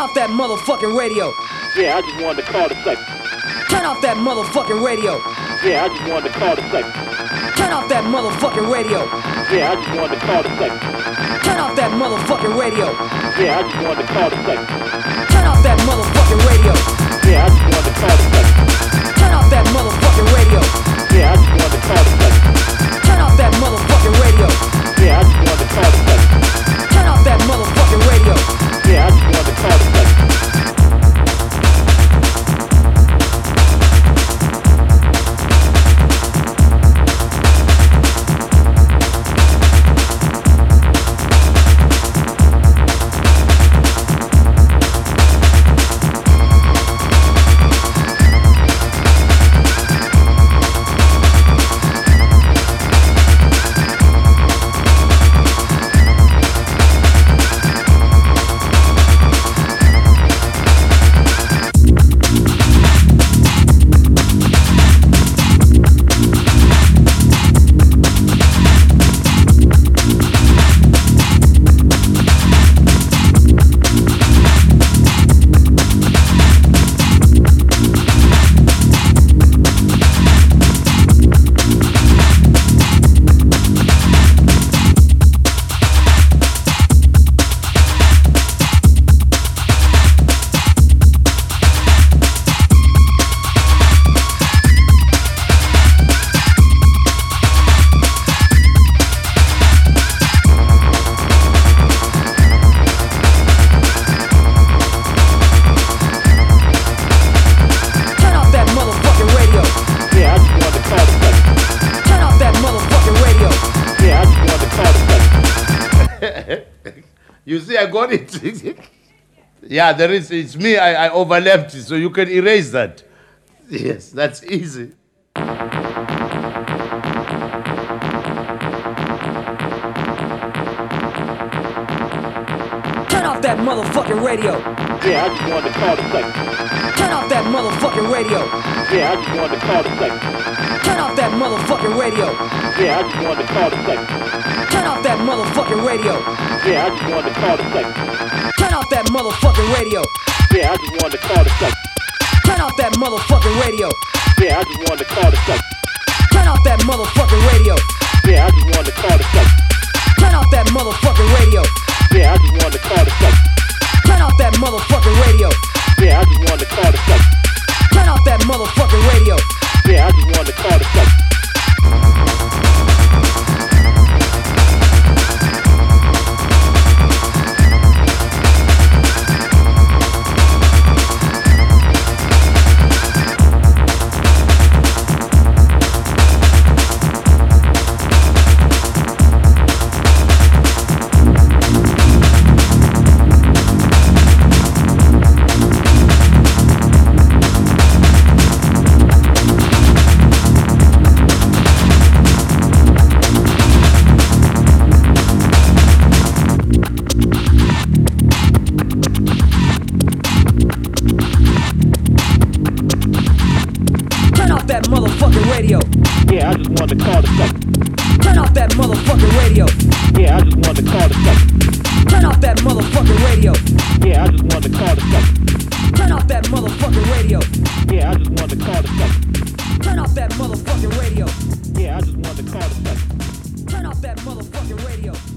off that motherfucking radio. Yeah, I just wanted to call to say. Turn off that motherfucking radio. Yeah, I just wanted to call to say. Turn off that motherfucking radio. Yeah, I just wanted to call to say. Turn off that motherfucking radio. Yeah, I just wanted to call to say. Turn off that motherfucking radio. Yeah, I just wanted to call to say. Turn off that motherfucking radio. Yeah, I just wanted to call to say. Turn off that motherfucking radio. Yeah, I just wanted to call to say. Turn off that motherfucking radio. Yeah, I just wanted to call to say. You see, I got it. Yeah, there is. It's me. I overlapped it, so you can erase that. Yes, that's easy. Turn off that motherfucking radio. Yeah, I just wanted to call to say. Turn off that motherfucking radio. Yeah, I just wanted to call to say. Turn off that motherfucking radio. Yeah, I just wanted to call to say. Turn off that motherfucking radio. Yeah, I just wanted to call to say. Turn off that motherfucking radio. Yeah, I just wanted to call to say. Turn off that motherfucking radio. Yeah, I just wanted to call to say. Turn off that motherfucking radio. Yeah, I just wanted to call to say. Turn off that motherfucking radio. Yeah, I just wanted to call to say. Turn off that motherfucking radio. Yeah, I just wanted to call to say. Turn off that motherfucking radio. Yeah, I just wanted to call to say. That motherfucking radio. Yeah, I just wanted to call to say. Turn off that motherfucking radio. Yeah, I just wanted to call to say. Turn off that motherfucking radio. Yeah, I just wanted to call to say. Turn off that motherfucking radio. Yeah, I just wanted to call to say. Turn off that motherfucking radio. Yeah, I just wanted to call to say. Turn off that motherfucking radio.